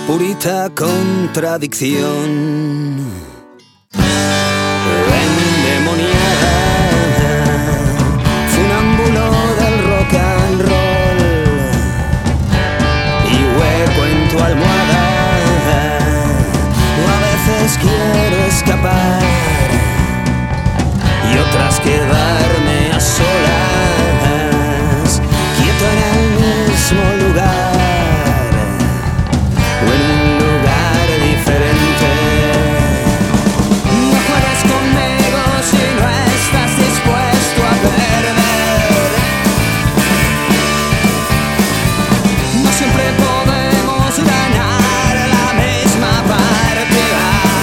purita contradicción, endemoniada, funámbulo del rock and roll, y hueco en tu almohada. A veces quiero escapar y otras quedarme a solas, quieto en el mismo lugar o en un lugar diferente. No juegues conmigo si no estás dispuesto a perder. No siempre podemos ganar la misma partida.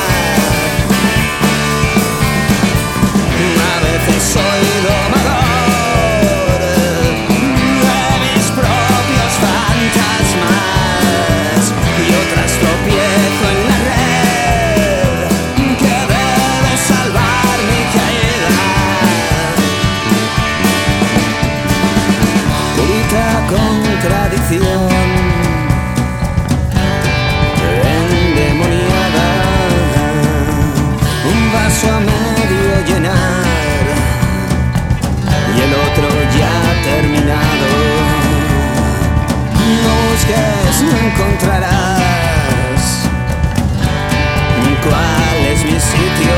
A veces soy domador de mis propios fantasmas y otras tropiezo en la red que debe salvar mi caída. Purita contradicción, endemoniada, un vaso a medio llenar y el otro ya terminado. No busques, no encontrarás cuál es mi sitio,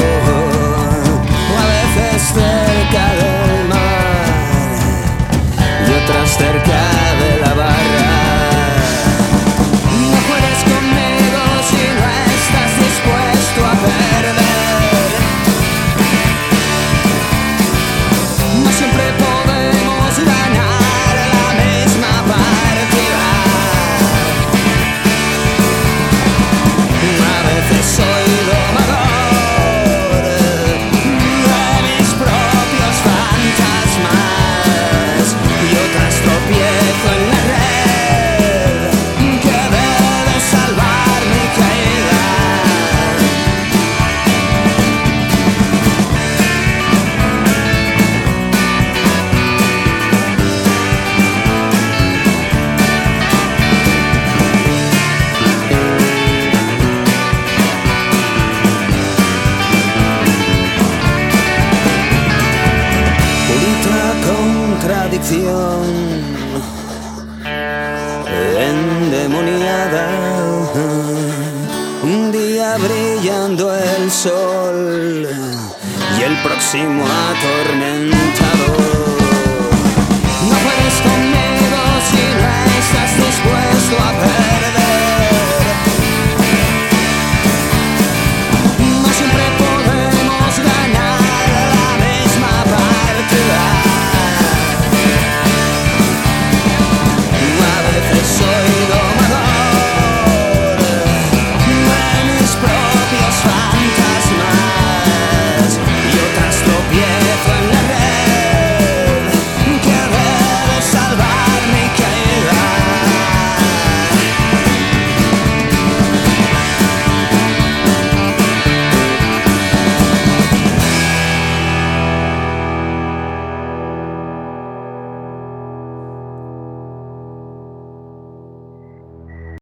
o a veces cerca del mar y otras cerca de la barra. No juegues conmigo si no estás dispuesto a perder. No siempre podemos ganar la misma partida. A veces soy domador de mis propios fantasmas y otras tropiezo en la red que debe salvar mi caída. Purita contradicción, endemoniada, un día brillando el sol y el próximo atormentado.